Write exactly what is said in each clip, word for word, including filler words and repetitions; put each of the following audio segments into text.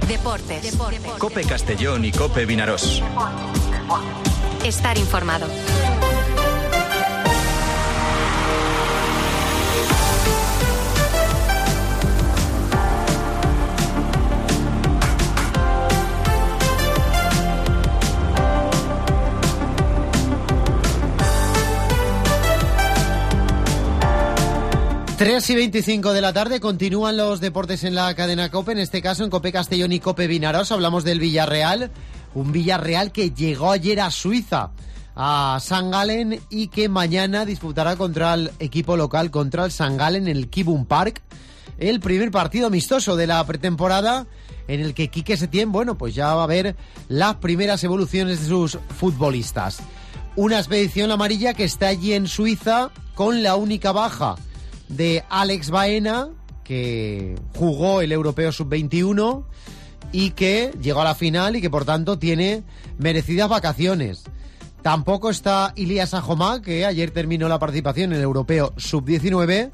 Deportes. Deportes. COPE Castellón y COPE Vinarós. Estar informado. tres y veinticinco de la tarde, continúan los deportes en la cadena COPE, en este caso en COPE Castellón y COPE Vinarós. Hablamos del Villarreal, un Villarreal que llegó ayer a Suiza, a St. Gallen, y que mañana disputará contra el equipo local, contra el St. Gallen en el Kibun Park, el primer partido amistoso de la pretemporada, en el que Quique Setién, bueno, pues ya va a ver las primeras evoluciones de sus futbolistas. Una expedición amarilla que está allí en Suiza con la única baja de Alex Baena, que jugó el Europeo sub veintiuno y que llegó a la final y que por tanto tiene merecidas vacaciones. Tampoco está Ilias Ajomá, que ayer terminó la participación en el Europeo sub diecinueve,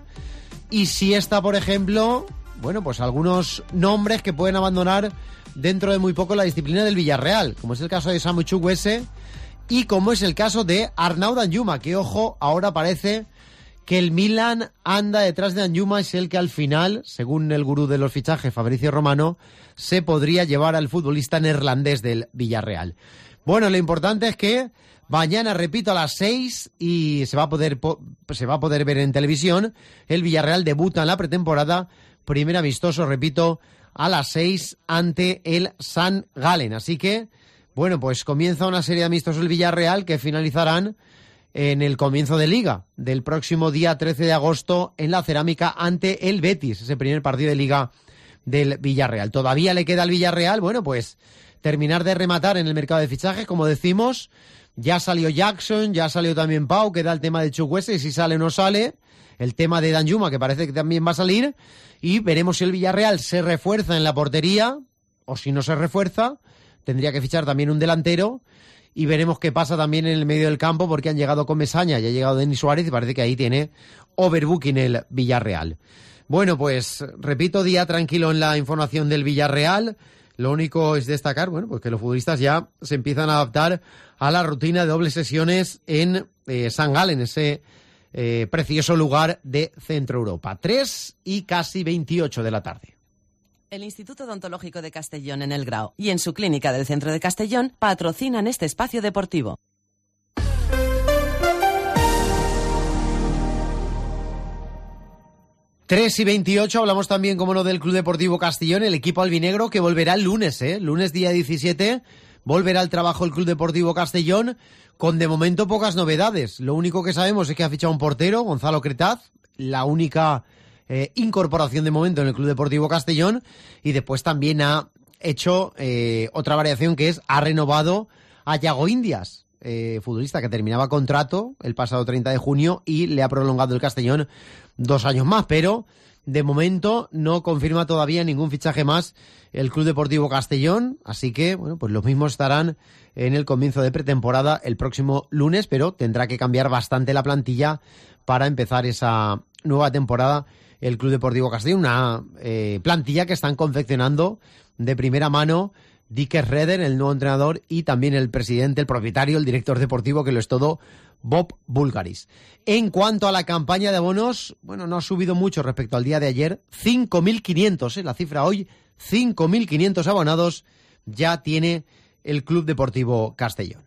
y sí está, por ejemplo, bueno, pues algunos nombres que pueden abandonar dentro de muy poco la disciplina del Villarreal, como es el caso de Samu Chukwueze y como es el caso de Arnaud Danjuma, que, ojo, ahora parece que el Milan anda detrás de Danjuma, es el que al final, según el gurú de los fichajes, Fabrizio Romano, se podría llevar al futbolista neerlandés del Villarreal. Bueno, lo importante es que mañana, repito, a las seis, y se va a poder se va a poder ver en televisión, el Villarreal debuta en la pretemporada, primer amistoso, repito, a las seis ante el St. Gallen. Así que, bueno, pues comienza una serie de amistosos el Villarreal que finalizarán en el comienzo de Liga, del próximo día trece de agosto en la Cerámica ante el Betis, ese primer partido de Liga del Villarreal. Todavía le queda al Villarreal, bueno, pues terminar de rematar en el mercado de fichajes, como decimos. Ya salió Jackson, ya salió también Pau, queda el tema de Chukwueze, si sale o no sale, el tema de Danjuma, que parece que también va a salir, y veremos si el Villarreal se refuerza en la portería, o si no se refuerza, tendría que fichar también un delantero. Y veremos qué pasa también en el medio del campo, porque han llegado Comesaña y ha llegado Denis Suárez y parece que ahí tiene overbooking el Villarreal. Bueno, pues repito, día tranquilo en la información del Villarreal. Lo único es destacar, bueno, pues que los futbolistas ya se empiezan a adaptar a la rutina de dobles sesiones en eh, St. Gallen, ese eh, precioso lugar de Centro Europa. tres y casi veintiocho de la tarde. El Instituto Odontológico de Castellón en El Grao y en su clínica del centro de Castellón patrocinan este espacio deportivo. tres y veintiocho, hablamos también, como no, del Club Deportivo Castellón, el equipo albinegro que volverá el lunes, ¿eh? Lunes día diecisiete, volverá al trabajo el Club Deportivo Castellón, con de momento pocas novedades. Lo único que sabemos es que ha fichado un portero, Gonzalo Cretaz, la única Eh, incorporación de momento en el Club Deportivo Castellón, y después también ha hecho eh, otra variación, que es, ha renovado a Yago Indias, eh, futbolista que terminaba contrato el pasado treinta de junio y le ha prolongado el Castellón dos años más, pero de momento no confirma todavía ningún fichaje más el Club Deportivo Castellón, así que, bueno, pues los mismos estarán en el comienzo de pretemporada el próximo lunes, pero tendrá que cambiar bastante la plantilla para empezar esa nueva temporada el Club Deportivo Castellón, una eh, plantilla que están confeccionando de primera mano Dick Redder, el nuevo entrenador, y también el presidente, el propietario, el director deportivo, que lo es todo, Bob Bulgaris. En cuanto a la campaña de abonos, bueno, no ha subido mucho respecto al día de ayer, cinco mil quinientos, ¿eh? La cifra hoy, cinco mil quinientos abonados ya tiene el Club Deportivo Castellón.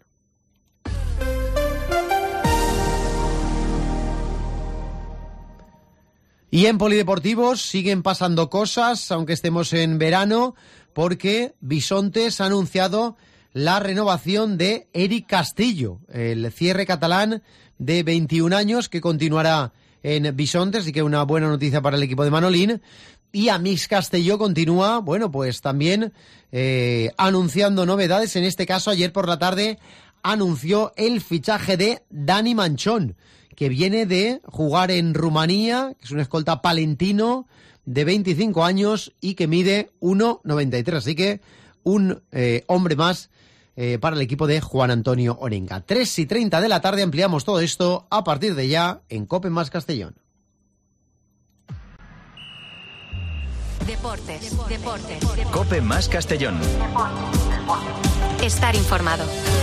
Y en polideportivos siguen pasando cosas, aunque estemos en verano, porque Bisontes ha anunciado la renovación de Eric Castillo, el cierre catalán de veintiún años que continuará en Bisontes, así que una buena noticia para el equipo de Manolín. Y Amix Castelló continúa, bueno, pues también eh, anunciando novedades. En este caso, ayer por la tarde anunció el fichaje de Dani Manchón, que viene de jugar en Rumanía, que es un escolta palentino de veinticinco años y que mide uno noventa y tres. Así que un eh, hombre más eh, para el equipo de Juan Antonio Orenga. tres y treinta de la tarde, ampliamos todo esto a partir de ya en COPE más Castellón. Deportes, deportes. Cope más Castellón. Estar informado.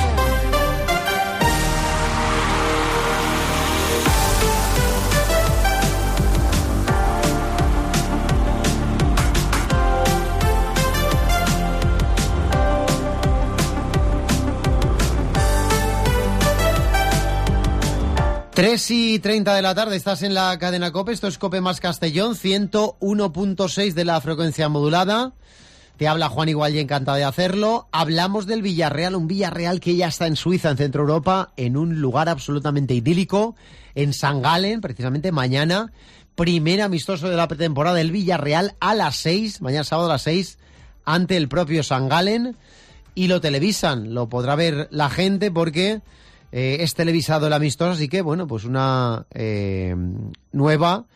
tres y treinta de la tarde, estás en la cadena COPE, esto es COPE más Castellón, ciento uno punto seis de la frecuencia modulada. Te habla Juan Igual y encantado de hacerlo. Hablamos del Villarreal, un Villarreal que ya está en Suiza, en Centro Europa, en un lugar absolutamente idílico, en St. Gallen, precisamente mañana, primer amistoso de la pretemporada del Villarreal a las seis, mañana sábado a las seis, ante el propio St. Gallen, y lo televisan, lo podrá ver la gente porque... Eh, es televisado el amistoso, así que, bueno, pues una eh, nueva,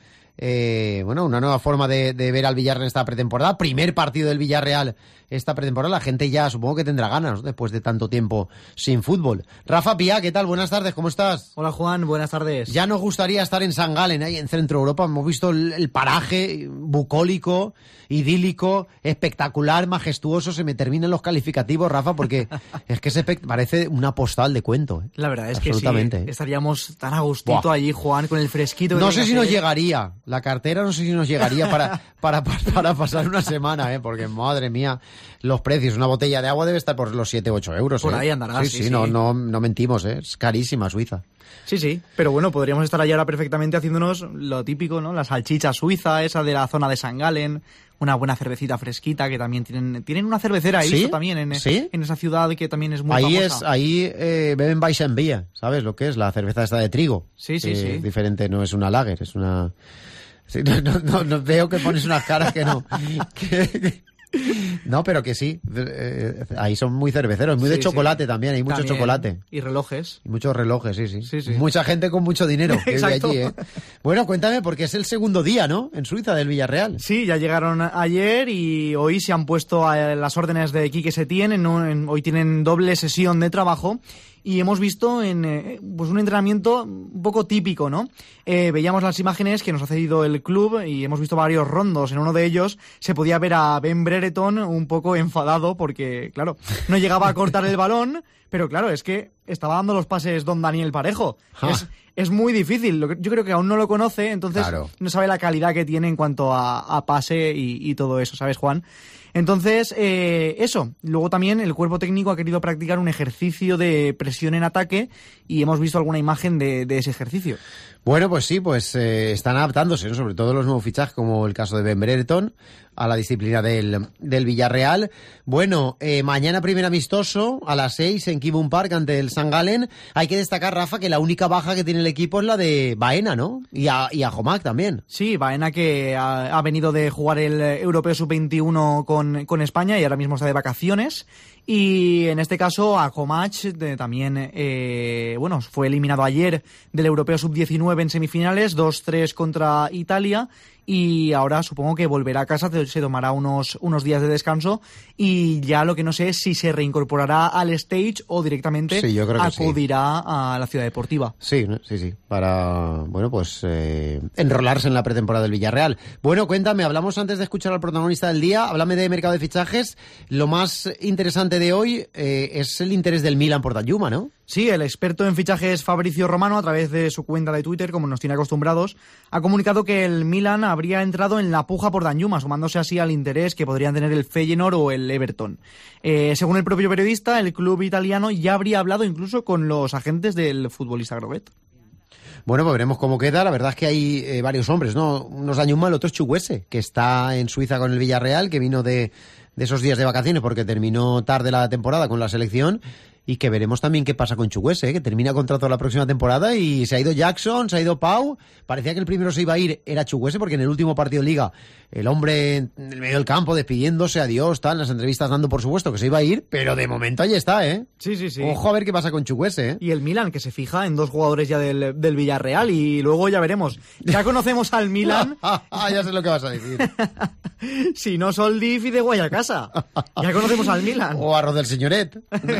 eh, bueno, una nueva forma de, de ver al Villarreal en esta pretemporada. Primer partido del Villarreal esta pretemporada. La gente ya supongo que tendrá ganas, ¿no?, después de tanto tiempo sin fútbol. Rafa Pía, ¿qué tal? Buenas tardes, ¿cómo estás? Hola Juan, buenas tardes. Ya nos gustaría estar en St. Gallen, ahí en Centro Europa. Hemos visto el, el paraje bucólico, idílico, espectacular, majestuoso. Se me terminan los calificativos, Rafa, porque es que se parece una postal de cuento, ¿eh? La verdad es que sí, ¿eh? estaríamos tan a gustito Buah. allí, Juan, con el fresquito. No sé si nos llegaría, la cartera no sé si nos llegaría para, para, para, para pasar una semana, ¿eh? Porque, madre mía, los precios. Una botella de agua debe estar por los siete u ocho euros. Por ¿eh? ahí andará, sí, sí, sí, sí. No, no, no mentimos, ¿eh? Es carísima Suiza. Sí, sí, pero bueno, podríamos estar allí ahora perfectamente haciéndonos lo típico, ¿no? La salchicha suiza, esa de la zona de St. Gallen, una buena cervecita fresquita, que también tienen tienen una cervecera ahí, ¿Sí? también en, ¿Sí? en esa ciudad que también es muy ahí famosa. Es, ahí eh, beben Weissbier, ¿sabes lo que es? La cerveza esta de trigo. Sí, sí, eh, sí. Diferente, no es una lager, es una... Sí, no, no, no, no, veo que pones unas caras que no. que... No, pero que sí, eh, ahí son muy cerveceros, muy Sí, de chocolate sí. también, hay mucho También. chocolate. Y relojes. Y muchos relojes, sí, sí, Sí, sí. Mucha gente con mucho dinero que vive Exacto. allí, ¿eh? Bueno, cuéntame, porque es el segundo día, ¿no?, en Suiza, del Villarreal. Sí, ya llegaron ayer y hoy se han puesto a las órdenes de Quique Setién. En un, en, hoy tienen doble sesión de trabajo y hemos visto en eh, pues un entrenamiento un poco típico, ¿no? Eh, veíamos las imágenes que nos ha cedido el club y hemos visto varios rondos. En uno de ellos se podía ver a Ben Brereton un poco enfadado porque, claro, no llegaba a cortar el balón, pero claro, es que estaba dando los pases don Daniel Parejo. Es, es muy difícil. Yo creo que aún no lo conoce, entonces Claro. no sabe la calidad que tiene en cuanto a, a pase y, y todo eso, ¿sabes, Juan? Entonces, eh, eso. Luego también el cuerpo técnico ha querido practicar un ejercicio de presión en ataque y hemos visto alguna imagen de, de ese ejercicio. Bueno, pues sí, pues eh, están adaptándose, ¿no?, sobre todo los nuevos fichajes, como el caso de Ben Brereton, a la disciplina del, del Villarreal. Bueno, eh, mañana primer amistoso a las seis en Kibun Park ante el St. Gallen. Hay que destacar, Rafa, que la única baja que tiene el equipo es la de Baena, ¿no? Y a, y a Jomac también. Sí, Baena, que ha, ha venido de jugar el Europeo sub veintiuno con, con España y ahora mismo está de vacaciones. Y en este caso a Komach de, también, eh, bueno, fue eliminado ayer del Europeo sub diecinueve en semifinales, dos tres contra Italia. Y ahora supongo que volverá a casa, se tomará unos, unos días de descanso y ya lo que no sé es si se reincorporará al stage o directamente Sí, yo creo que acudirá sí. a la ciudad deportiva. Sí, ¿no? sí, sí, para, bueno, pues eh, enrolarse en la pretemporada del Villarreal. Bueno, cuéntame, hablamos antes de escuchar al protagonista del día, háblame de mercado de fichajes. Lo más interesante de hoy eh, es el interés del Milan por Danjuma, ¿no? Sí, el experto en fichajes Fabrizio Romano, a través de su cuenta de Twitter, como nos tiene acostumbrados, ha comunicado que el Milan habría entrado en la puja por Danjuma, sumándose así al interés que podrían tener el Feyenoord o el Everton. Eh, según el propio periodista, el club italiano ya habría hablado incluso con los agentes del futbolista Groguet. Bueno, pues veremos cómo queda. La verdad es que hay eh, varios hombres, ¿no? Uno es Danjuma, el otro es Chukwueze, que está en Suiza con el Villarreal, que vino de, de esos días de vacaciones porque terminó tarde la temporada con la selección. Y que veremos también qué pasa con Chukwueze, ¿eh? Que termina contrato la próxima temporada y se ha ido Jackson, se ha ido Pau. Parecía que el primero se iba a ir, era Chukwueze, porque en el último partido de Liga, el hombre en el medio del campo despidiéndose, adiós, tal, en las entrevistas dando por supuesto que se iba a ir, pero de momento ahí está, ¿eh? Sí, sí, sí. Ojo a ver qué pasa con Chukwueze, ¿eh? Y el Milan, que se fija en dos jugadores ya del, del Villarreal y luego ya veremos. Ya conocemos al Milan. Ah, ya sé lo que vas a decir. Si no Soldi, Fidegüay a casa. Ya conocemos al Milan. O arroz del señoret.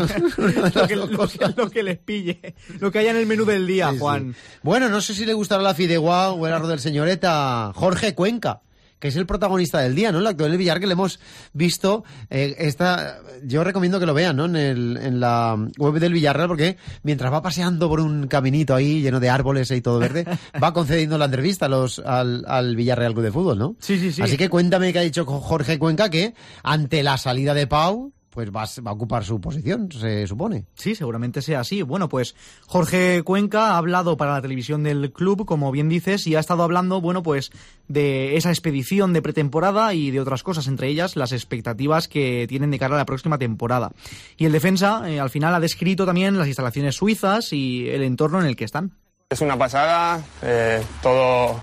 lo, que, lo, que, lo que les pille. Lo que haya en el menú del día, Sí, Juan. sí. Bueno, no sé si le gustará la fideuá o el arroz del señoret a Jorge Cuenca, que es el protagonista del día, ¿no? El actor del Villarreal, que le hemos visto, eh, esta, yo recomiendo que lo vean, ¿no? En, el, en la web del Villarreal, porque mientras va paseando por un caminito ahí lleno de árboles y todo verde, va concediendo la entrevista a los, al, al Villarreal Club de Fútbol, ¿no? Sí, sí, sí. Así que cuéntame qué ha dicho Jorge Cuenca, que ante la salida de Pau, pues va, va a ocupar su posición, se supone. Sí, seguramente sea así. Bueno, pues Jorge Cuenca ha hablado para la televisión del club, como bien dices, y ha estado hablando, bueno, pues de esa expedición de pretemporada y de otras cosas, entre ellas las expectativas que tienen de cara a la próxima temporada. Y el defensa, eh, al final, ha descrito también las instalaciones suizas y el entorno en el que están. Es una pasada, eh, todo...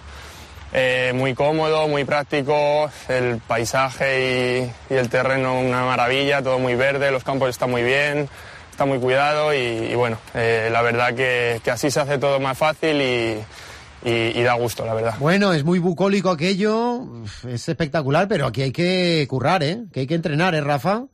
Eh, muy cómodo, muy práctico, el paisaje y, y el terreno una maravilla, todo muy verde, los campos están muy bien, está muy cuidado y, y bueno, eh, la verdad que, que así se hace todo más fácil y, y, y da gusto, la verdad. Bueno, es muy bucólico aquello, es espectacular, pero aquí hay que currar, ¿eh? Que hay que entrenar, ¿eh, Rafa?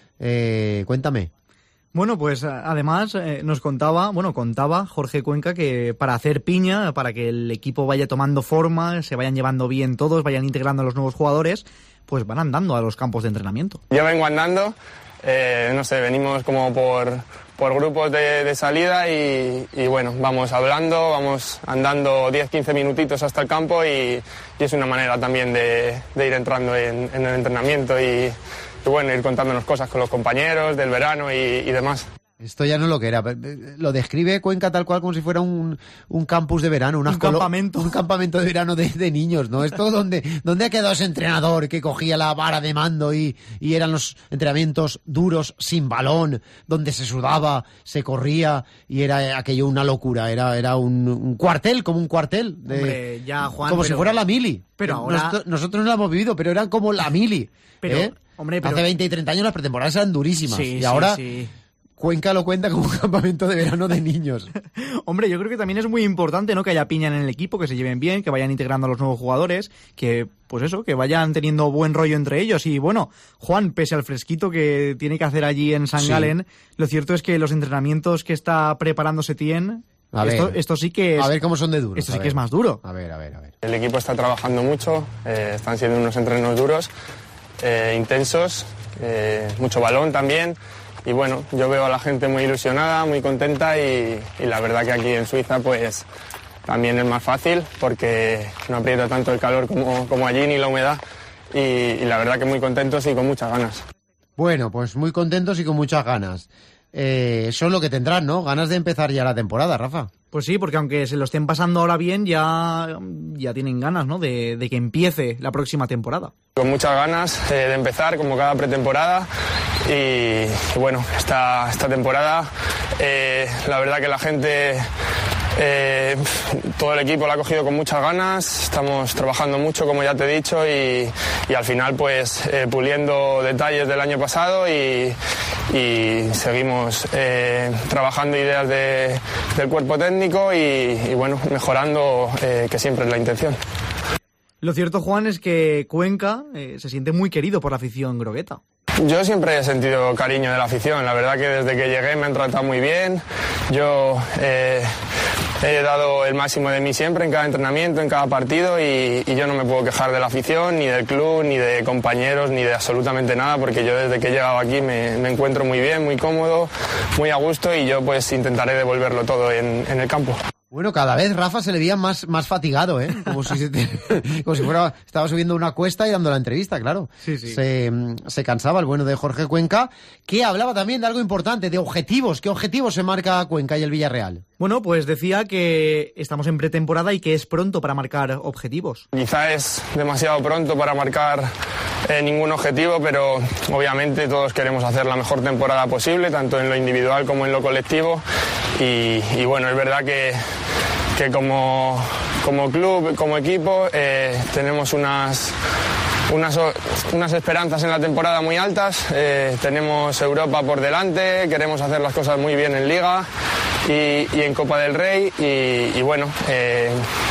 Eh, cuéntame. Bueno, pues además eh, nos contaba, bueno, contaba Jorge Cuenca que para hacer piña, para que el equipo vaya tomando forma, se vayan llevando bien todos, vayan integrando a los nuevos jugadores, pues van andando a los campos de entrenamiento. Yo vengo andando, eh, no sé, venimos como por, por grupos de, de salida y, y bueno, vamos hablando, vamos andando diez quince minutitos hasta el campo y, y es una manera también de, de ir entrando en, en el entrenamiento y... Y bueno, ir contándonos cosas con los compañeros del verano y, y demás. Esto ya no lo que era. Lo describe Cuenca tal cual como si fuera un, un campus de verano. Un colo- campamento. Un campamento de verano de, de niños, ¿no? Esto donde, donde ha quedado ese entrenador que cogía la vara de mando y, y eran los entrenamientos duros, sin balón, donde se sudaba, se corría y era aquello una locura. Era, era un, un cuartel, como un cuartel. De, Hombre, ya, Juan, como pero- si fuera la mili. pero ahora- Nosotros, nosotros no la hemos vivido, pero eran como la mili. Pero, ¿eh? hombre, pero- Hace veinte y treinta años las pretemporadas eran durísimas. Sí, y sí, ahora... sí. Cuenca lo cuenta como un campamento de verano de niños. Hombre, yo creo que también es muy importante, ¿no? Que haya piña en el equipo, que se lleven bien, que vayan integrando a los nuevos jugadores, que, pues eso, que vayan teniendo buen rollo entre ellos. Y bueno, Juan, pese al fresquito que tiene que hacer allí en San Sí. Galen, lo cierto es que los entrenamientos que está preparando Setién, A esto, ver. esto sí que es... A ver cómo son de duros. Esto a sí que ver. es más duro. A ver, a ver, a ver. El equipo está trabajando mucho, eh, están siendo unos entrenos duros, eh, intensos, eh, mucho balón también. Y bueno, yo veo a la gente muy ilusionada, muy contenta y, y la verdad que aquí en Suiza pues también es más fácil porque no aprieta tanto el calor como, como allí ni la humedad y, y la verdad que muy contentos y con muchas ganas. Bueno, pues muy contentos y con muchas ganas. Eh, eso es lo que tendrán, ¿no? Ganas de empezar ya la temporada, Rafa. Pues sí, porque aunque se lo estén pasando ahora bien, ya, ya tienen ganas, ¿no? De, de que empiece la próxima temporada. Con muchas ganas eh, de empezar, como cada pretemporada. Y, y bueno, esta, esta temporada, eh, la verdad que la gente, eh, todo el equipo la ha cogido con muchas ganas. Estamos trabajando mucho, como ya te he dicho, y, y al final, pues, eh, puliendo detalles del año pasado y, y seguimos eh, trabajando ideas de, del cuerpo técnico y, y bueno, mejorando, eh, que siempre es la intención. Lo cierto, Juan, es que Cuenca eh, se siente muy querido por la afición grogueta. Yo siempre he sentido cariño de la afición, la verdad que desde que llegué me han tratado muy bien, yo eh, he dado el máximo de mí siempre en cada entrenamiento, en cada partido y, y yo no me puedo quejar de la afición, ni del club, ni de compañeros, ni de absolutamente nada, porque yo desde que he llegado aquí me, me encuentro muy bien, muy cómodo, muy a gusto y yo pues intentaré devolverlo todo en, en el campo. Bueno, cada vez Rafa se le veía más, más fatigado, ¿eh? Como si, se te- como si fuera, estaba subiendo una cuesta y dando la entrevista, claro. Sí, sí. Se, se cansaba el bueno de Jorge Cuenca, que hablaba también de algo importante, de objetivos. ¿Qué objetivos se marca Cuenca y el Villarreal? Bueno, pues decía que estamos en pretemporada y que es pronto para marcar objetivos. Quizá es demasiado pronto para marcar eh, ningún objetivo, pero obviamente todos queremos hacer la mejor temporada posible, tanto en lo individual como en lo colectivo. Y, y bueno, es verdad que, que como, como club, como equipo, eh, tenemos unas, unas, unas esperanzas en la temporada muy altas. Eh, tenemos Europa por delante, queremos hacer las cosas muy bien en Liga y, y en Copa del Rey. Y, y bueno... Eh,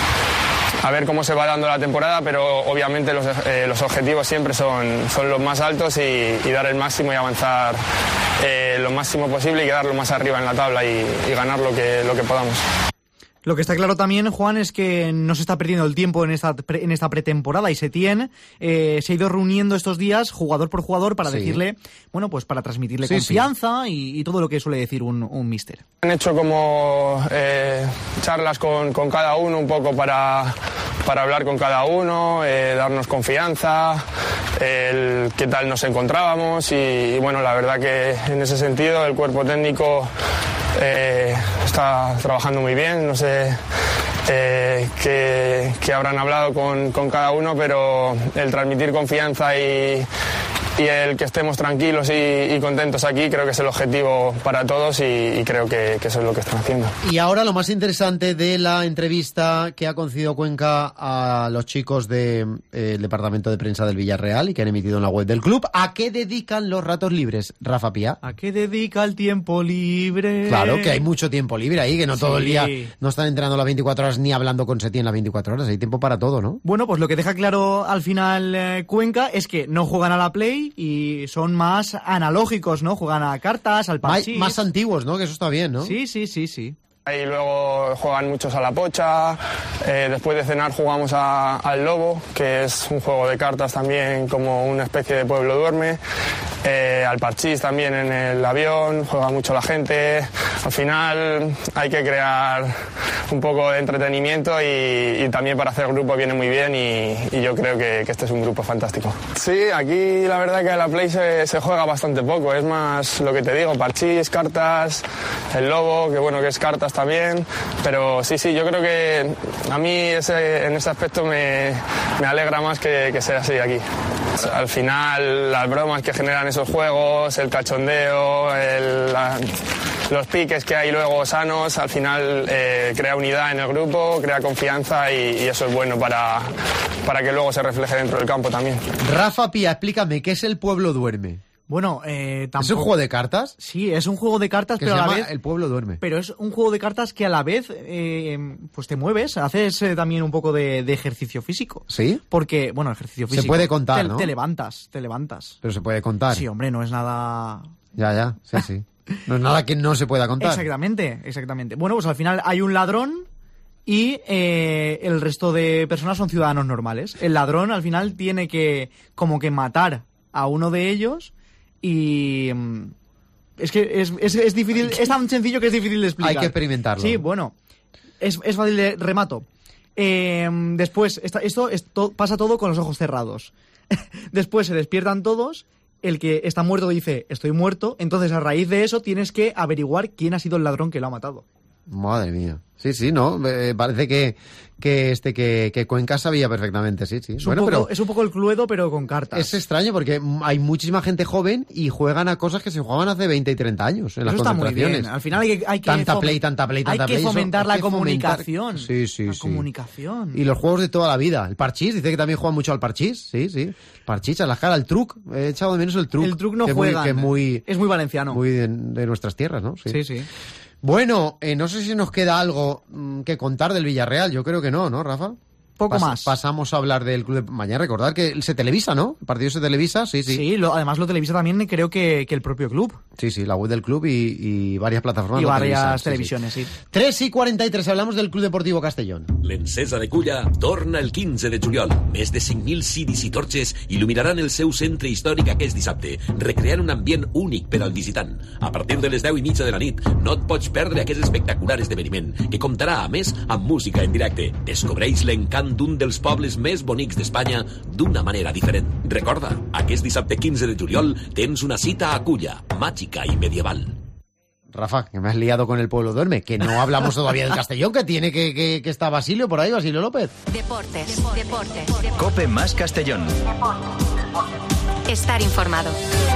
A ver cómo se va dando la temporada, pero obviamente los, eh, los objetivos siempre son, son los más altos y, y dar el máximo y avanzar eh, lo máximo posible y quedar lo más arriba en la tabla y, y ganar lo que, lo que podamos. Lo que está claro también, Juan, es que no se está perdiendo el tiempo en esta pre, en esta pretemporada y Setién eh, se ha ido reuniendo estos días jugador por jugador para sí. decirle, bueno, pues para transmitirle sí, confianza sí. Y, y todo lo que suele decir un, un míster. Han hecho como eh, charlas con, con cada uno un poco para, para hablar con cada uno, eh, darnos confianza, el qué tal nos encontrábamos y, y bueno, la verdad que en ese sentido el cuerpo técnico eh, está trabajando muy bien, no sé eh, qué, qué habrán hablado con, con cada uno, pero el transmitir confianza y, y el que estemos tranquilos y, y contentos aquí creo que es el objetivo para todos y, y creo que, que eso es lo que están haciendo. Y ahora lo más interesante de la entrevista que ha concedido Cuenca a los chicos del de, eh, departamento de prensa del Villarreal y que han emitido en la web del club. ¿A qué dedican los ratos libres, Rafa Pía? ¿A qué dedica el tiempo libre? Claro, que hay mucho tiempo libre ahí, que no sí. todo el día no están entrenando las veinticuatro horas ni hablando con Setién las veinticuatro horas, hay tiempo para todo, ¿no? Bueno, pues lo que deja claro al final eh, Cuenca es que no juegan a la Play y son más analógicos, ¿no? Juegan a cartas, al parchís. Más, más antiguos, ¿no? Que eso está bien, ¿no? Sí, sí, sí, sí. Ahí luego juegan muchos a la pocha, eh, después de cenar jugamos a, al lobo, que es un juego de cartas también como una especie de pueblo duerme, eh, al parchís también en el avión, juega mucho la gente, al final hay que crear un poco de entretenimiento y, y también para hacer grupo viene muy bien y, y yo creo que, que este es un grupo fantástico. Sí, aquí la verdad que a la Play se, se juega bastante poco, es más lo que te digo, parchís, cartas, el lobo, que bueno que es cartas también, pero sí, sí, yo creo que a mí ese, en ese aspecto me, me alegra más que, que sea así aquí. Al final, las bromas que generan esos juegos, el cachondeo, el, la, los piques que hay luego sanos, al final eh, crea unidad en el grupo, crea confianza y, y eso es bueno para, para que luego se refleje dentro del campo también. Rafa Pía, explícame, ¿qué es el pueblo duerme? Bueno, eh, tampoco... ¿Es un juego de cartas? Sí, es un juego de cartas, que pero se a la llama vez... El pueblo duerme. Pero es un juego de cartas que a la vez, eh, pues te mueves, haces eh, también un poco de, de ejercicio físico. ¿Sí? Porque, bueno, ejercicio físico... Se puede contar, te, ¿no? Te levantas, te levantas. Pero se puede contar. Sí, hombre, no es nada... Ya, ya, sí, sí. No es nada que no se pueda contar. Exactamente, exactamente. Bueno, pues al final hay un ladrón y eh, el resto de personas son ciudadanos normales. El ladrón al final tiene que como que matar a uno de ellos... Y es que es, es, es difícil, es tan sencillo que es difícil de explicar. Hay que experimentarlo. Sí, bueno, es, es fácil de remato. Eh, después, esta, esto, esto pasa todo con los ojos cerrados. Después se despiertan todos, el que está muerto dice, estoy muerto, entonces a raíz de eso tienes que averiguar quién ha sido el ladrón que lo ha matado. Madre mía. Sí, sí, no, eh, parece que, que este que, que Cuenca sabía perfectamente, sí, sí. Es, bueno, un poco, pero es un poco el Cluedo, pero con cartas. Es extraño porque hay muchísima gente joven y juegan a cosas que se jugaban hace veinte y treinta años en eso las está concentraciones. Muy bien. Al final hay que, hay que tanta play, tanta play, tanta hay play. Que fomentar eso, la hay que comunicación. Fomentar... Sí, sí, la sí. comunicación. Y los juegos de toda la vida. El parchís, dice que también juegan mucho al parchís. Sí, sí. Parchís, a la cara, el truc. He echado de menos el truc. El truc no que juegan. Muy, que muy, es muy valenciano. Muy de, de nuestras tierras, ¿no? Sí, sí. sí. Bueno, eh, no sé si nos queda algo mmm, que contar del Villarreal. Yo creo que no, ¿no, Rafa? Poco Pas- más. Pasamos a hablar del club de... Mañana, recordar que se televisa, ¿no? El partido se televisa, sí, sí. Sí, lo, además lo televisa también creo que, que el propio club. Sí, sí, la web del club y, y varias plataformas. Y lo varias televisan, televisiones, sí. sí. sí. tres y cuarenta y tres, hablamos del Club Deportivo Castellón. L'Encesa de Culla torna el quinze de juliol. Més de cinc mil ciris i torxes il·luminaran el seu centre històric aquest dissabte, recreant un ambient únic per al visitant. A partir de les deu i mitja de la nit, no et pots perdre aquest espectacular esdeveniment, que comptarà, a més, amb música en directe. Descobreix l'encant d'un dels pobles més bonics d'Espanya d'una manera diferent. Recorda, aquest dissabte quinze de juliol tens una cita a Culla, màgica i medieval. Rafa, que me has liado con el pueblo duerme, que no hablamos todavía del Castellón, que tiene que, que, que está Basilio por ahí, Basilio López. Deportes, deportes, deportes. Cope más Castellón. Estar informado.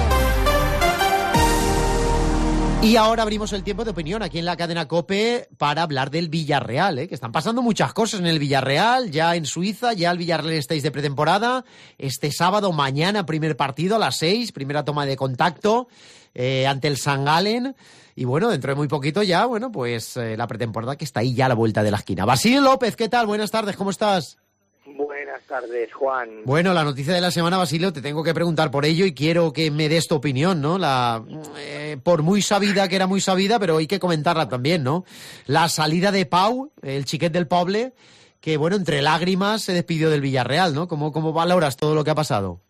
Y ahora abrimos el tiempo de opinión aquí en la cadena COPE para hablar del Villarreal, ¿eh? Que están pasando muchas cosas en el Villarreal, ya en Suiza, ya el Villarreal estáis de pretemporada. Este sábado, mañana, primer partido a las seis, primera toma de contacto eh, ante el San Galen. Y bueno, dentro de muy poquito ya, bueno, pues eh, la pretemporada que está ahí ya a la vuelta de la esquina. Basilio López, ¿qué tal? Buenas tardes, ¿cómo estás? Buenas Buenas tardes, Juan. Bueno, la noticia de la semana, Basilio, te tengo que preguntar por ello y quiero que me des tu opinión, ¿no? La, eh, por muy sabida que era muy sabida, pero hay que comentarla también, ¿no? La salida de Pau, el chiquet del Poble, que, bueno, entre lágrimas se despidió del Villarreal, ¿no? ¿Cómo, cómo valoras todo lo que ha pasado?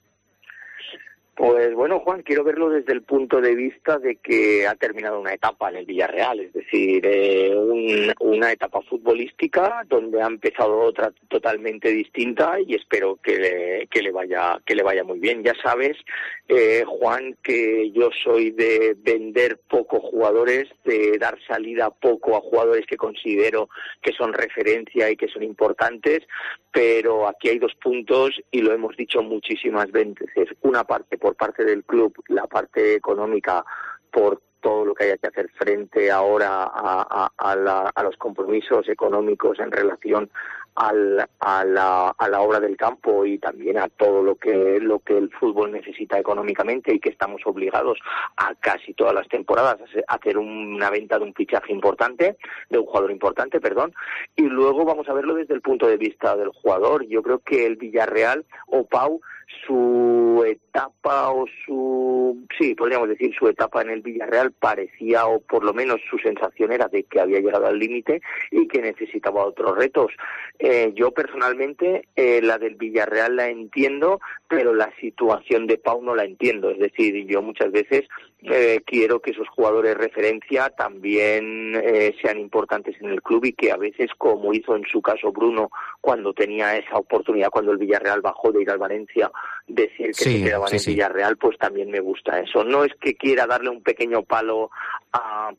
Pues bueno, Juan, quiero verlo desde el punto de vista de que ha terminado una etapa en el Villarreal, es decir, eh, un, una etapa futbolística donde ha empezado otra totalmente distinta y espero que le, que le vaya que le vaya muy bien. Ya sabes, eh, Juan, que yo soy de vender poco jugadores, de dar salida poco a jugadores que considero que son referencia y que son importantes, pero aquí hay dos puntos y lo hemos dicho muchísimas veces. Una parte por parte del club, la parte económica por todo lo que haya que hacer frente ahora a, a, a, la, a los compromisos económicos en relación al, a, la, a la obra del campo y también a todo lo que lo que el fútbol necesita económicamente y que estamos obligados a casi todas las temporadas a hacer una venta de un fichaje importante, de un jugador importante, perdón, y luego vamos a verlo desde el punto de vista del jugador. Yo creo que el Villarreal o Pau, su etapa o su, sí, podríamos decir su etapa en el Villarreal parecía, o por lo menos su sensación era de que había llegado al límite y que necesitaba otros retos. Eh, yo personalmente eh, la del Villarreal la entiendo, pero la situación de Pau no la entiendo. Es decir, yo muchas veces eh, quiero que esos jugadores referencia también eh, sean importantes en el club y que a veces, como hizo en su caso Bruno cuando tenía esa oportunidad, cuando el Villarreal bajó de ir al Valencia, decir que sí, se quedaban sí, en sí. Villarreal, pues también me gusta eso. No es que quiera darle un pequeño palo a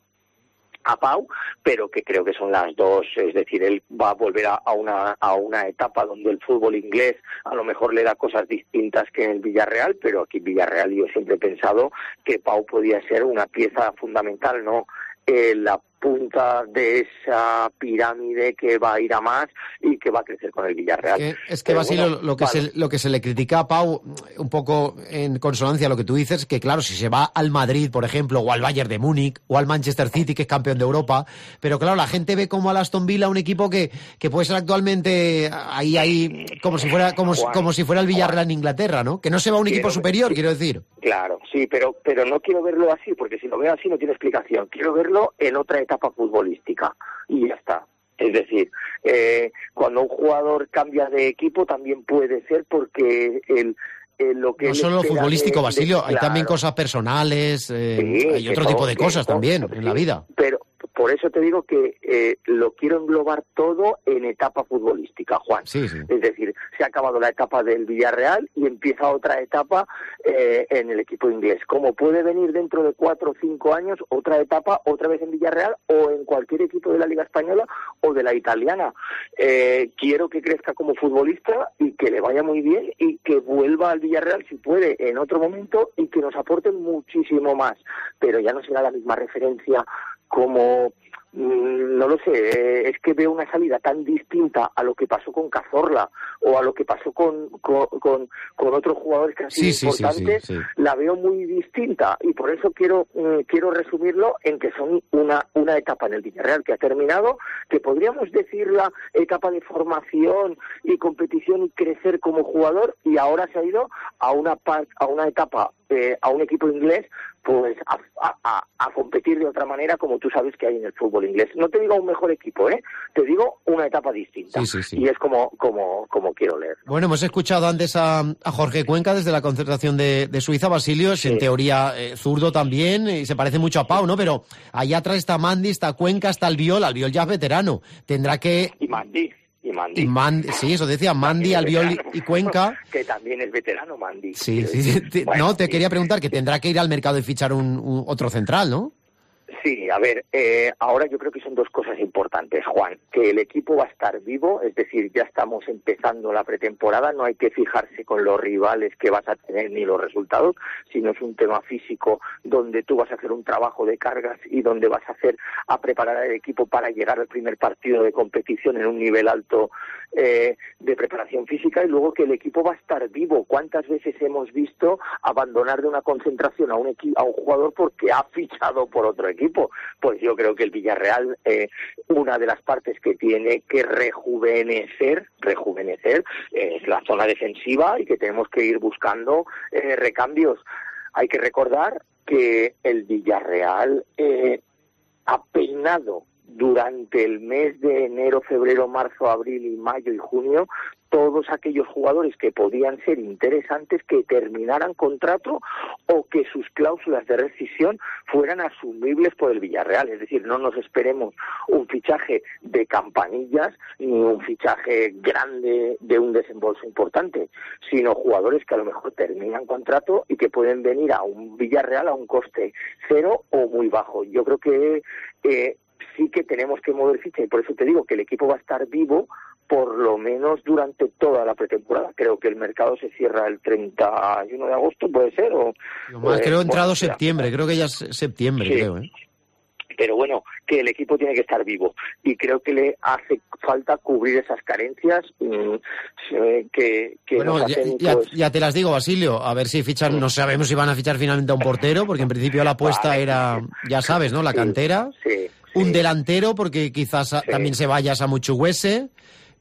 a Pau, pero que creo que son las dos, es decir, él va a volver a, a una a una etapa donde el fútbol inglés a lo mejor le da cosas distintas que en el Villarreal, pero aquí en Villarreal yo siempre he pensado que Pau podía ser una pieza fundamental, no eh, la punta de esa pirámide que va a ir a más y que va a crecer con el Villarreal. Es que, es que Basilio, bueno, lo que vale. se lo que se le critica a Pau, un poco en consonancia a lo que tú dices, que claro, si se va al Madrid, por ejemplo, o al Bayern de Múnich, o al Manchester City, que es campeón de Europa, pero claro, la gente ve como al Aston Villa un equipo que, que puede ser actualmente ahí, ahí, como si fuera, como, Juan, como si fuera el Villarreal Juan. en Inglaterra, ¿no? Que no se va a un quiero equipo superior, ver, quiero decir. Claro, sí, pero, pero no quiero verlo así, porque si lo veo así no tiene explicación. Quiero verlo en otra etapa futbolística y ya está. Es decir, eh, cuando un jugador cambia de equipo también puede ser porque el Lo que no solo lo futbolístico, de, Basilio, de, hay claro. también cosas personales, eh, sí, hay otro todo, tipo de cosas todo, también sí, en la vida. Pero por eso te digo que eh, lo quiero englobar todo en etapa futbolística, Juan. Sí, sí. Es decir, se ha acabado la etapa del Villarreal y empieza otra etapa eh, en el equipo inglés. Como puede venir dentro de cuatro o cinco años otra etapa, otra vez en Villarreal o en cualquier equipo de la Liga Española o de la italiana. Eh, quiero que crezca como futbolista y que le vaya muy bien y que vuelva al Villarreal si puede en otro momento y que nos aporte muchísimo más. Pero ya no será la misma referencia como, no lo sé, es que veo una salida tan distinta a lo que pasó con Cazorla o a lo que pasó con con, con, con otros jugadores que han sido sí, importantes, sí, sí, sí. La veo muy distinta y por eso quiero eh, quiero resumirlo en que son una una etapa en el Villarreal que ha terminado, que podríamos decir la etapa de formación y competición y crecer como jugador, y ahora se ha ido a una a una etapa eh, a un equipo inglés pues a, a, a competir de otra manera, como tú sabes que hay en el fútbol inglés. No te digo un mejor equipo, ¿eh? Te digo una etapa distinta. Sí, sí, sí. Y es como, como, como quiero leer. Bueno, hemos escuchado antes a, a Jorge Cuenca desde la concentración de, de Suiza. Basilio es sí. en teoría eh, zurdo también y se parece mucho a Pau, ¿no? Pero allá atrás está Mandy, está Cuenca, está Albiol. Albiol ya es veterano. Tendrá que... Y Mandy. Y Mandy. Y Mandy, sí, eso decía, Mandy, Albiol y Cuenca. Que también es veterano, Mandy. Sí, sí, sí. Bueno, no, te sí. quería preguntar que tendrá que ir al mercado y fichar un, un otro central, ¿no? Sí, a ver, eh, ahora yo creo que son dos cosas importantes, Juan. Que el equipo va a estar vivo, es decir, ya estamos empezando la pretemporada, no hay que fijarse con los rivales que vas a tener ni los resultados, sino es un tema físico donde tú vas a hacer un trabajo de cargas y donde vas a hacer a preparar al equipo para llegar al primer partido de competición en un nivel alto eh, de preparación física, y luego que el equipo va a estar vivo. ¿Cuántas veces hemos visto abandonar de una concentración a un equi- a un jugador porque ha fichado por otro equipo? equipo. Pues yo creo que el Villarreal, eh, una de las partes que tiene que rejuvenecer, rejuvenecer, eh, es la zona defensiva y que tenemos que ir buscando eh, recambios. Hay que recordar que el Villarreal eh, ha peinado durante el mes de enero, febrero, marzo, abril y mayo y junio todos aquellos jugadores que podían ser interesantes que terminaran contrato o que sus cláusulas de rescisión fueran asumibles por el Villarreal. Es decir, no nos esperemos un fichaje de campanillas ni un fichaje grande de un desembolso importante, sino jugadores que a lo mejor terminan contrato y que pueden venir a un Villarreal a un coste cero o muy bajo. Yo creo que eh, sí que tenemos que mover ficha y por eso te digo que el equipo va a estar vivo por lo menos durante toda la pretemporada. Creo que el mercado se cierra el treinta y uno de agosto, ¿puede ser? O, Yo más, eh, creo entrado bueno, septiembre, creo que ya es septiembre, sí. creo, ¿eh? Pero bueno, que el equipo tiene que estar vivo y creo que le hace falta cubrir esas carencias mmm, que, que bueno, nos ya, hacen, ya, pues... ya te las digo, Basilio, a ver si fichan, no sabemos si van a fichar finalmente a un portero, porque en principio la apuesta vale. era, ya sabes, ¿no? La sí, cantera, sí, un sí. delantero, porque quizás Sí. también se vaya a Muchuguese,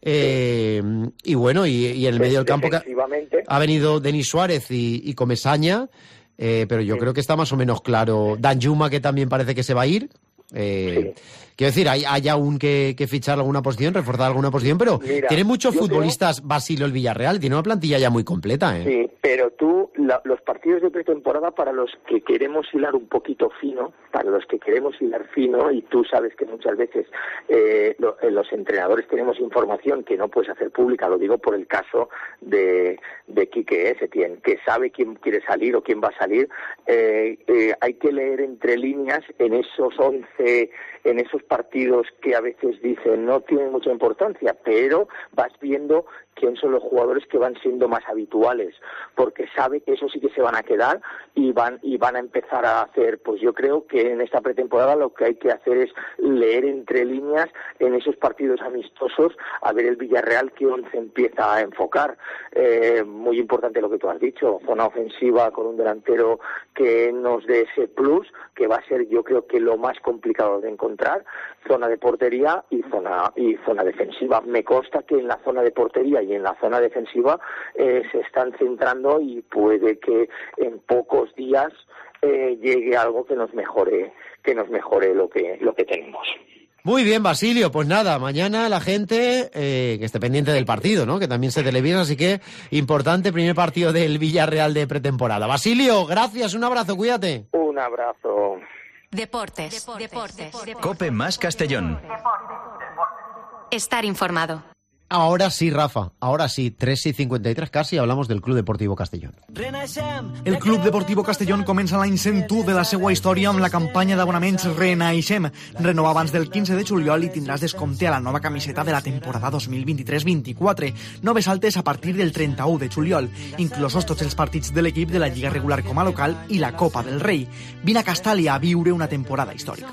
eh, y bueno, y, y en el medio del campo que ha venido Denis Suárez y, y Comesaña, eh, pero yo sí. creo que está más o menos claro. Danjuma, que también parece que se va a ir. Eh, sí. Quiero decir, hay, hay aún que, que fichar alguna posición, reforzar alguna posición, pero Mira, tiene muchos futbolistas, creo... Basilio, el Villarreal, tiene una plantilla ya muy completa, ¿eh? Sí, pero tú, la, los partidos de pretemporada, para los que queremos hilar un poquito fino, para los que queremos hilar fino, y tú sabes que muchas veces eh, lo, eh, los entrenadores tenemos información que no puedes hacer pública, lo digo por el caso de, de Quique Setién, que sabe quién quiere salir o quién va a salir, eh, eh, hay que leer entre líneas en esos once, en esos partidos que a veces dicen no tienen mucha importancia, pero vas viendo quién son los jugadores que van siendo más habituales, porque sabe que esos sí que se van a quedar y van y van a empezar a hacer, pues yo creo que en esta pretemporada lo que hay que hacer es leer entre líneas en esos partidos amistosos, a ver el Villarreal qué once empieza a enfocar. Eh, muy importante lo que tú has dicho, zona ofensiva con un delantero que nos dé ese plus, que va a ser yo creo que lo más complicado de encontrar, zona de portería y zona y zona defensiva. Me consta que en la zona de portería y en la zona defensiva eh, se están centrando y puede que en pocos días eh, llegue algo que nos mejore que nos mejore lo que lo que tenemos. Muy bien, Basilio, pues nada, mañana la gente eh, que esté pendiente del partido, ¿no? Que también se televisa, así que importante, primer partido del Villarreal de pretemporada. Basilio, gracias, un abrazo, cuídate. Un abrazo. Deportes, deportes, deportes, deportes. Cope más Castellón. Estar informado. Ahora sí, Rafa, ahora sí, tres y cincuenta y tres casi, hablamos del Club Deportivo Castellón. El Club Deportivo Castellón comença l'any cent u de la seva història amb la campanya d'abonaments Renaixem. Renova abans del quinze de juliol i tindràs descompte a la nova camiseta de la temporada dos mil vint-i-tres vint-i-quatre. Noves altes a partir del trenta-u de juliol, inclosos tots els partits de l'equip de la Lliga regular com a local i la Copa del Rei. Vine a Castàlia a viure una temporada històrica.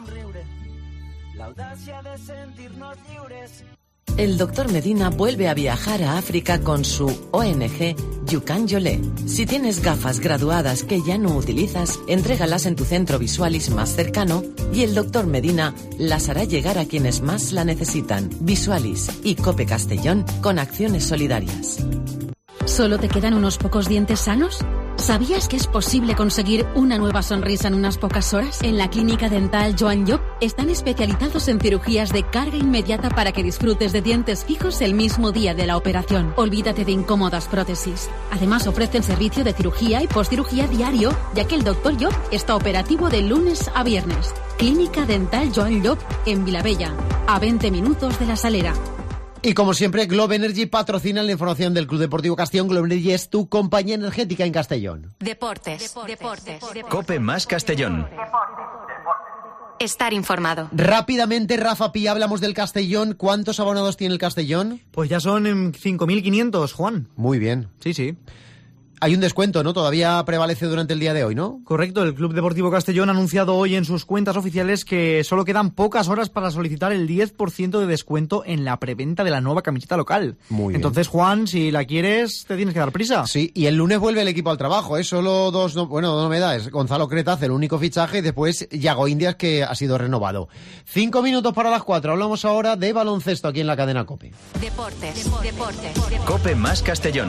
El doctor Medina vuelve a viajar a África con su O N G Yukan Yolé. Si tienes gafas graduadas que ya no utilizas, entrégalas en tu centro Visualis más cercano y el doctor Medina las hará llegar a quienes más la necesitan. Visualis y Cope Castellón con acciones solidarias. ¿Solo te quedan unos pocos dientes sanos? ¿Sabías que es posible conseguir una nueva sonrisa en unas pocas horas? En la clínica dental Joan Llop están especializados en cirugías de carga inmediata para que disfrutes de dientes fijos el mismo día de la operación. Olvídate de incómodas prótesis. Además ofrecen servicio de cirugía y postcirugía diario, ya que el doctor Llop está operativo de lunes a viernes. Clínica dental Joan Llop en Vilabella, a veinte minutos de La Salera. Y como siempre, Globe Energy patrocina la información del Club Deportivo Castellón. Globe Energy es tu compañía energética en Castellón. Deportes, deportes, deportes. Cope más Castellón. Estar informado. Rápidamente, Rafa Pía, hablamos del Castellón. ¿Cuántos abonados tiene el Castellón? Pues ya son cinco mil quinientos, Juan. Muy bien. Sí, sí. hay un descuento, ¿no? Todavía prevalece durante el día de hoy, ¿no? Correcto, el Club Deportivo Castellón ha anunciado hoy en sus cuentas oficiales que solo quedan pocas horas para solicitar el diez por ciento de descuento en la preventa de la nueva camiseta local. Muy bien. Entonces, Juan, si la quieres, te tienes que dar prisa. Sí, y el lunes vuelve el equipo al trabajo, ¿eh? Solo dos, no, bueno, dos novedades. Gonzalo Cretaz, el único fichaje, y después Yago Indias, que ha sido renovado. Cinco minutos para las cuatro. Hablamos ahora de baloncesto aquí en la cadena COPE. Deportes, deportes, deportes. COPE más Castellón.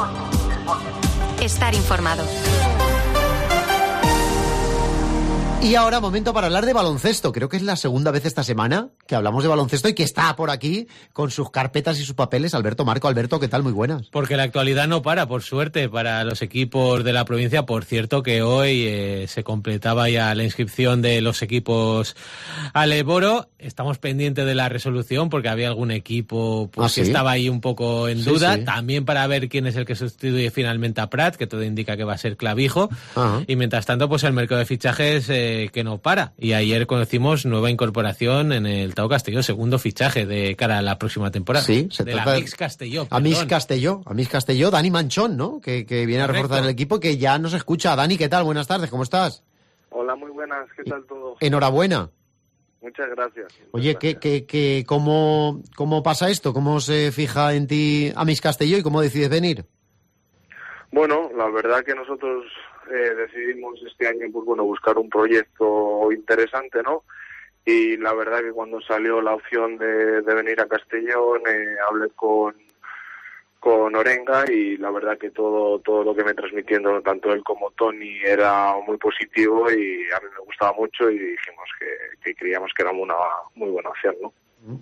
Estar informado. Y ahora momento para hablar de baloncesto. Creo que es la segunda vez esta semana que hablamos de baloncesto y que está por aquí con sus carpetas y sus papeles Alberto Marco. Alberto, ¿qué tal? Muy buenas. Porque la actualidad no para, por suerte, para los equipos de la provincia. Por cierto que hoy eh, se completaba ya la inscripción de los equipos al Eboro. Estamos pendientes de la resolución porque había algún equipo pues, ¿Ah, sí? que estaba ahí un poco en Sí, duda. sí. También para ver quién es el que sustituye finalmente a Prat, que todo indica que va a ser Clavijo. Ajá. Y mientras tanto, pues el mercado de fichajes eh, que no para. Y ayer conocimos nueva incorporación en el Tao Castelló, segundo fichaje de cara a la próxima temporada. Sí, se de trata la de- Mix Castelló. Amis perdón. Castelló, Amis Castelló, Dani Manchón, ¿no? Que, que viene Correcto. a reforzar el equipo, que ya nos escucha. Dani, ¿qué tal? Buenas tardes, ¿cómo estás? Hola, muy buenas, ¿qué tal todo? Enhorabuena. Muchas gracias. Oye, ¿qué, qué, qué, cómo, ¿cómo pasa esto? ¿Cómo se fija en ti Amis Castelló y cómo decides venir? Bueno, la verdad que nosotros eh, decidimos este año, pues bueno, buscar un proyecto interesante, ¿no? Y la verdad que cuando salió la opción de, de venir a Castellón, eh, hablé con con Orenga y la verdad que todo todo lo que me transmitiendo tanto él como Tony era muy positivo y a mí me gustaba mucho y dijimos que, que creíamos que era una muy buena opción, ¿no?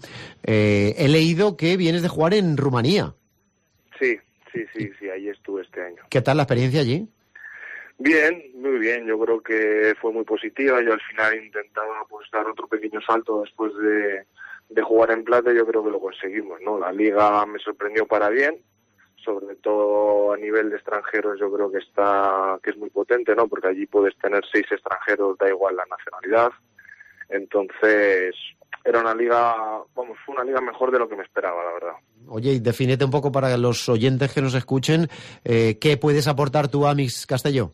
Eh, he leído que vienes de jugar en Rumanía. Sí, sí, sí, sí, ahí estuve este año. ¿Qué tal la experiencia allí? Bien, muy bien, yo creo que fue muy positiva, yo al final intentaba pues dar otro pequeño salto después de, de jugar en Plata y yo creo que lo conseguimos, ¿no? La liga me sorprendió para bien, sobre todo a nivel de extranjeros yo creo que está que es muy potente, ¿no? Porque allí puedes tener seis extranjeros, da igual la nacionalidad, entonces era una liga, vamos, fue una liga mejor de lo que me esperaba, la verdad. Oye, y defínete un poco para los oyentes que nos escuchen, eh, ¿qué puedes aportar tú a Amis Castelló?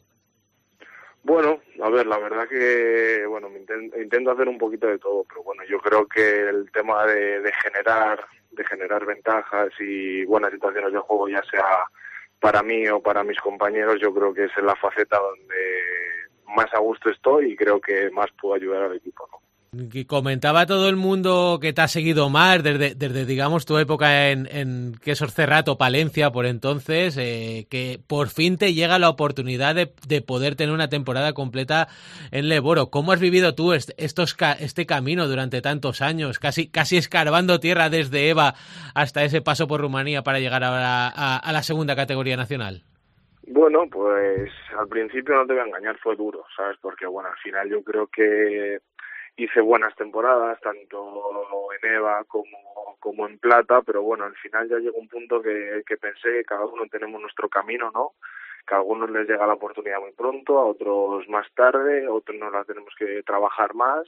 Bueno, a ver, la verdad que, bueno, me intento, intento hacer un poquito de todo, pero bueno, yo creo que el tema de, de generar, de generar ventajas y buenas situaciones de juego, ya sea para mí o para mis compañeros, yo creo que es en la faceta donde más a gusto estoy y creo que más puedo ayudar al equipo, ¿no? Que comentaba todo el mundo que te ha seguido más desde, desde digamos, tu época en, en Quesos Cerrato, Palencia, por entonces, eh, que por fin te llega la oportunidad de, de poder tener una temporada completa en Leboro. ¿Cómo has vivido tú este, estos, este camino durante tantos años, casi, casi escarbando tierra desde EVA hasta ese paso por Rumanía para llegar ahora a, a la segunda categoría nacional? Bueno, pues al principio no te voy a engañar, fue duro, ¿sabes? Porque, bueno, al final yo creo que hice buenas temporadas, tanto en EVA como, como en Plata, pero bueno, al final ya llegó un punto que, que pensé que cada uno tenemos nuestro camino, ¿no? Que a algunos les llega la oportunidad muy pronto, a otros más tarde, a otros no la tenemos que trabajar más.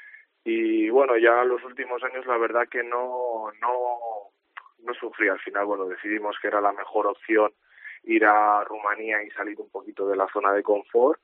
Y bueno, ya los últimos años la verdad que no, no, no sufrí. Al final, bueno, decidimos que era la mejor opción ir a Rumanía y salir un poquito de la zona de confort.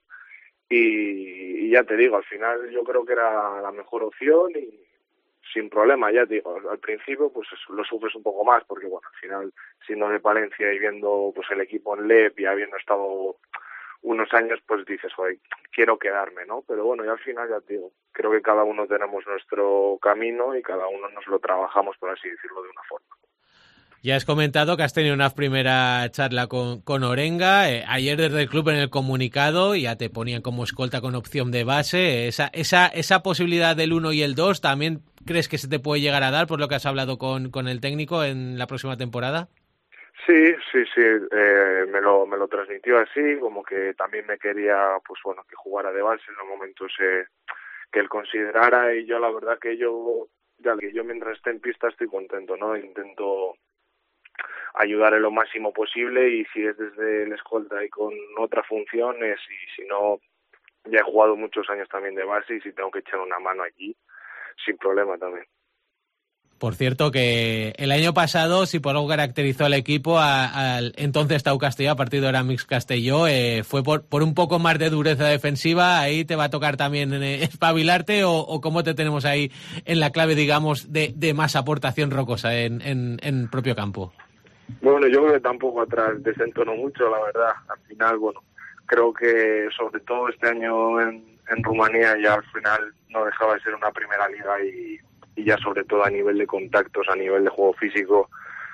Y, y ya te digo, al final yo creo que era la mejor opción y sin problema, ya te digo, al principio pues lo sufres un poco más porque bueno, al final siendo de Palencia y viendo pues el equipo en L E P y habiendo estado unos años pues dices, joder, quiero quedarme, ¿no? Pero bueno, y al final ya te digo, creo que cada uno tenemos nuestro camino y cada uno nos lo trabajamos, por así decirlo, de una forma. Ya has comentado que has tenido una primera charla con, con Orenga. Eh, ayer desde el club en el comunicado ya te ponían como escolta con opción de base. Esa, esa, esa posibilidad del uno y el dos, ¿también crees que se te puede llegar a dar por lo que has hablado con, con el técnico en la próxima temporada? Sí, sí, sí, eh, me lo me lo transmitió así, como que también me quería, pues bueno, que jugara de base en los momentos eh, que él considerara y yo la verdad que yo, ya que yo mientras esté en pista estoy contento, ¿no? Intento ayudarle lo máximo posible y si es desde el escolta y con otra función es, y si no, ya he jugado muchos años también de base y si tengo que echar una mano aquí, sin problema también. Por cierto, que el año pasado, si por algo caracterizó al equipo, al entonces Tau Castelló, a partir de ahora Mix Castelló, eh, fue por, por un poco más de dureza defensiva. Ahí te va a tocar también eh, espabilarte, o, o cómo te tenemos ahí en la clave, digamos, de, de más aportación rocosa en, en, en propio campo. Bueno, yo creo que tampoco atrás desentonó mucho, la verdad. Al final, bueno, creo que sobre todo este año en, en Rumanía ya al final no dejaba de ser una primera liga y... y ya sobre todo a nivel de contactos, a nivel de juego físico,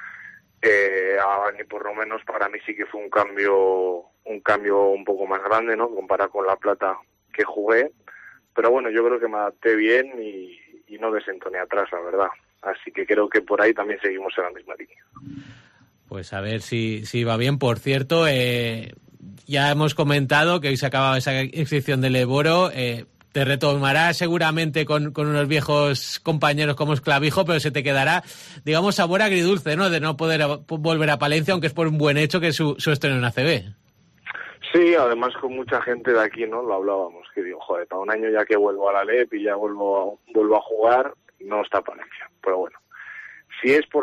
eh, a, ni por lo menos para mí sí que fue un cambio un cambio un poco más grande, ¿no? Comparado con La Plata que jugué, pero bueno, yo creo que me adapté bien y, y no desentoné atrás, la verdad. Así que creo que por ahí también seguimos en la misma línea. Pues a ver si, si va bien. Por cierto, eh, ya hemos comentado que hoy se acababa esa inscripción del Eboro. Eh, Te retomará seguramente con, con unos viejos compañeros como Esclavijo, pero se te quedará, digamos, sabor agridulce, ¿no? De no poder a, volver a Palencia, aunque es por un buen hecho que es su, su estreno en A C B. Sí, además con mucha gente de aquí, ¿no? Lo hablábamos, que digo, joder, para un año ya que vuelvo a la L E P y ya vuelvo a, vuelvo a jugar, no está Palencia. Pero bueno, si es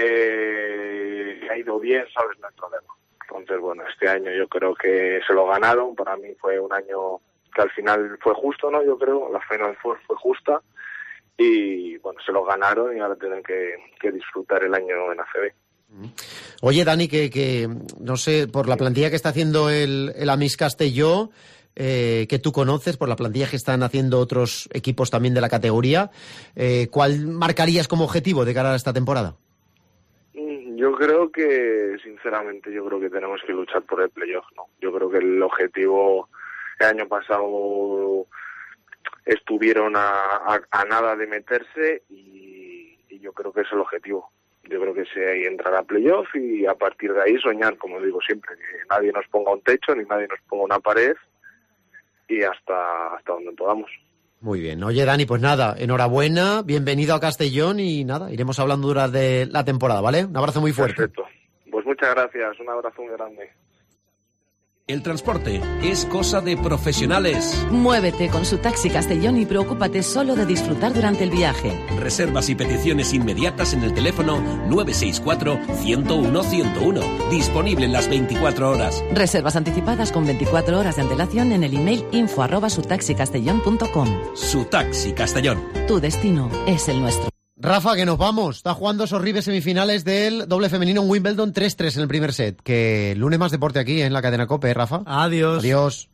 porque ha ido bien, sabes, no hay problema. Entonces, bueno, este año yo creo que se lo ganaron. Para mí fue un año que al final fue justo, ¿no? Yo creo, la Final Four fue justa y, bueno, se lo ganaron y ahora tienen que, que disfrutar el año en A C B. Oye, Dani, que, que no sé, por la plantilla que está haciendo el, el Amis Castelló, eh, que tú conoces, por la plantilla que están haciendo otros equipos también de la categoría, eh, ¿cuál marcarías como objetivo de cara a esta temporada? Yo creo que, sinceramente, yo creo que tenemos que luchar por el playoff, ¿no? Yo creo que el objetivo... El año pasado estuvieron a, a, a nada de meterse y, y yo creo que es el objetivo. Yo creo que se entrará a playoff y a partir de ahí soñar, como digo siempre, que nadie nos ponga un techo ni nadie nos ponga una pared y hasta, hasta donde podamos. Muy bien. Oye, Dani, pues nada, enhorabuena, bienvenido a Castellón y nada, iremos hablando durante la temporada, ¿vale? Un abrazo muy fuerte. Perfecto. Pues muchas gracias, un abrazo muy grande. El transporte es cosa de profesionales. Muévete con su Taxi Castellón y preocúpate solo de disfrutar durante el viaje. Reservas y peticiones inmediatas en el teléfono nueve seis cuatro, ciento uno, ciento uno. Disponible en las veinticuatro horas. Reservas anticipadas con veinticuatro horas de antelación en el email info arroba sutaxicastellón punto com. Su Taxi Castellón. Tu destino es el nuestro. Rafa, que nos vamos. Está jugando Sorribes semifinales del doble femenino en Wimbledon tres tres en el primer set. Que lunes más deporte aquí en la cadena COPE, ¿eh, Rafa? Adiós. Adiós.